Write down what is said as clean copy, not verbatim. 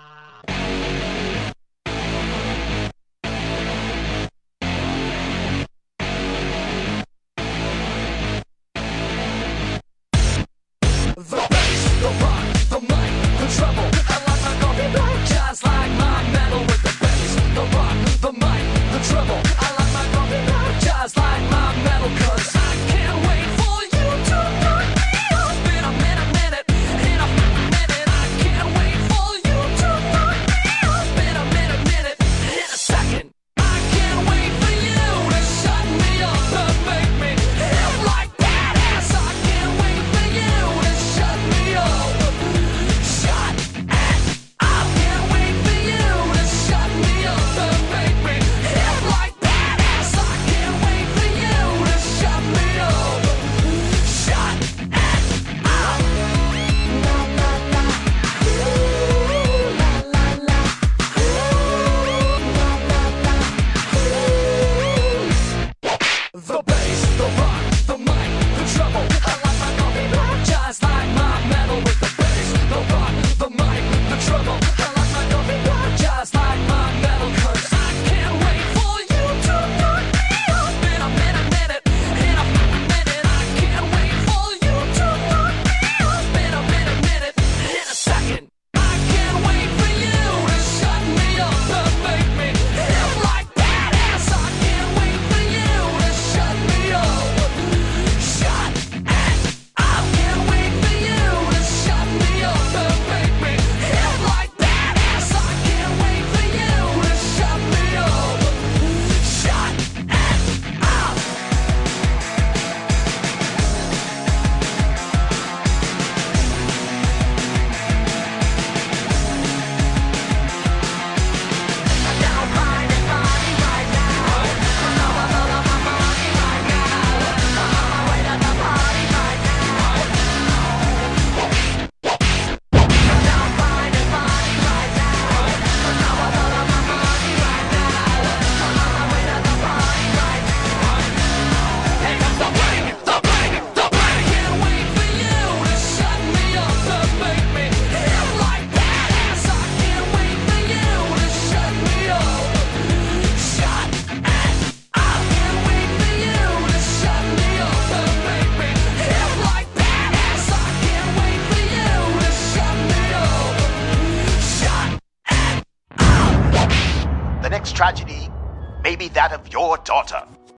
The bass, the rock, the mic, the treble. I like my coffee black, just like my metal with the bass, the rock, the mic, the treble. I like my coffee black, just like my metal, 'cause I can't wait for you to knock me up in a minute, in a minute. I can't wait for you to knock me up in a minute, in a second. I can't wait for you to shut me up and make me feel like badass. I can't wait for you to shut me up. Shut it up. Can't wait for you to shut me up and make me feel like badass. I can't wait for you to shut me up. Shut it up. La la la. Ooh, la la la. Ooh, la la la. Ooh. The bass, the rock, the mic, the treble. I like my coffee black, just like my metal with the bass, the rock, the mic, the treble. I like my coffee black, just like my metal, 'cause I can't wait for you to knock me up in a minute, in a minute. I can't wait for you to knock me up in a minute, in a second. I can't wait for you to shut me up and make me feel like badass. I can't wait for you to shut me up. Shut it up. Can't wait for you to shut me up and make me feel like badass. I can't wait for you to shut me up. Shut it up. Now find it funny right now. I'm all up my money right now. I'm on my way to the party right now. Now find it funny right now. I'm all up my money right now. I'm on my way to the party right now. Here comes the break, the break, the break. Can't wait for you to shut me up and make me feel like badass. I can't wait for you to shut me up. Shut it up. Can't wait for you to shut me up and make me feel like badass. I can't wait for you to shut me up. Shut it up. The next tragedy may be that of your daughter.